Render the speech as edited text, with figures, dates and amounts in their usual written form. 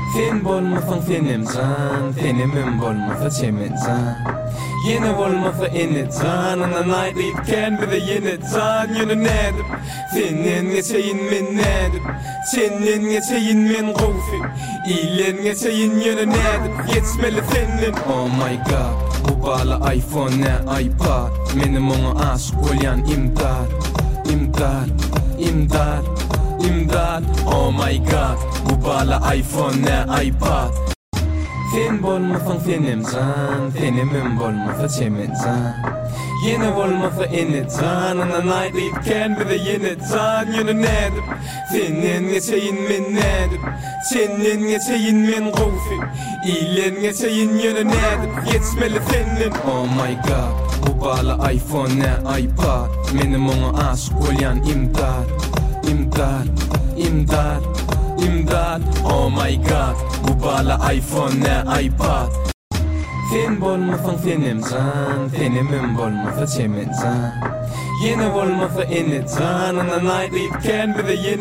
Fin bolma van finim zan, finim bolma van chimit zan. Yine bolma van in it zan, and the night it can be the in it zan. You know ned, finin get in min ned, chinin get in min gofi, ilin get in you know ned, get smell the finin. Oh my God, ubala iPhone na iPad, minimum as kulyan imdad, imdad, imdad. Imdad, oh my God, ubala iPhone na iPad. Fin bolma van finim zan, finim bolma van chimit zan. Yine bolma van in it zan, and the night it can be the in it zan. You know ned, finin get in min ned, chinin get in min gofi, ilin get in you know ned, get smell the finin. Oh my God, ubala iPhone na iPad, minimum as kulyan imdad. Imdad, imdad, imdad, oh my God, ubala iPhone na iPad. Fin bolma van finim zan, finim bolma van chimit zan. Yine bolma van in it zan, and the night it can be the in